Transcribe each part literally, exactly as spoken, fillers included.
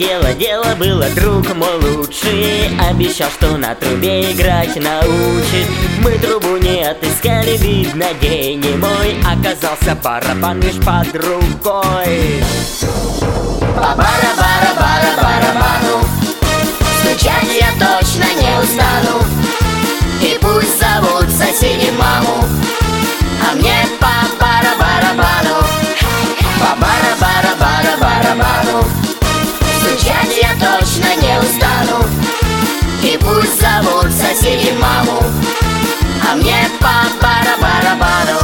дело, дело было, друг мой лучший. Обещал, что на трубе играть научит. Мы трубу не отыскали, видно, гений мой. Оказался барабан лишь под рукой. По бара-бара-бара-барабану стучать я точно не устану. И пусть зовут соседи маму, а мне по бара-барабану. По бара-бара-бара-барабану стучать я точно не устану. И пусть зовут соседи маму, а мне по бара-барабану.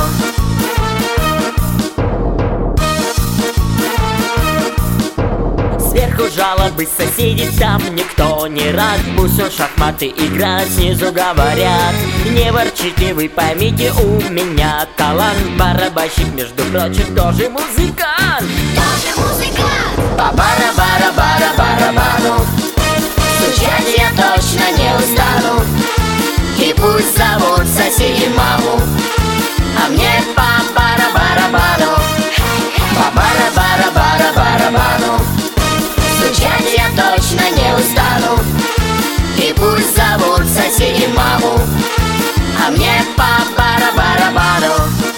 Сверху жалобы соседей, там никто не рад. Пусть он шахматы играет, снизу говорят: не ворчите, вы поймите, у меня талант. Барабанщик, между прочим, тоже музыкант. Тоже музыкант. По бара-бара-бара-барабану стучать я точно не устану. И пусть зовут соседи маму, а мне по бара-барабану. По бара-бара-бара-барабану стучать я точно не устану. И пусть зовут соседи маму, а мне по бара-барабану.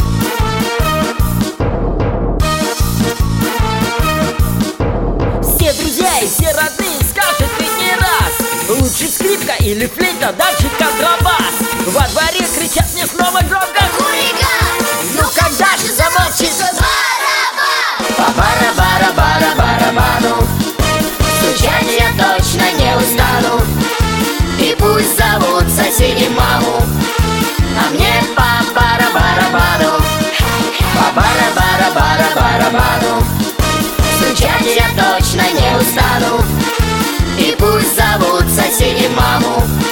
Все друзья и все родные скажут ведь не раз: лучше скрипка или флейта, даже контрабас. Во дворе кричат мне снова громко: хулиган! Ну когда же замолчит барабан? По бара-бара-бара-барабану стучать я точно не устану. И пусть зовут соседи маму, а мне по бара-барабану. По бара-бара-бара-барабану стучать я точно не устану. И пусть зовут соседи маму,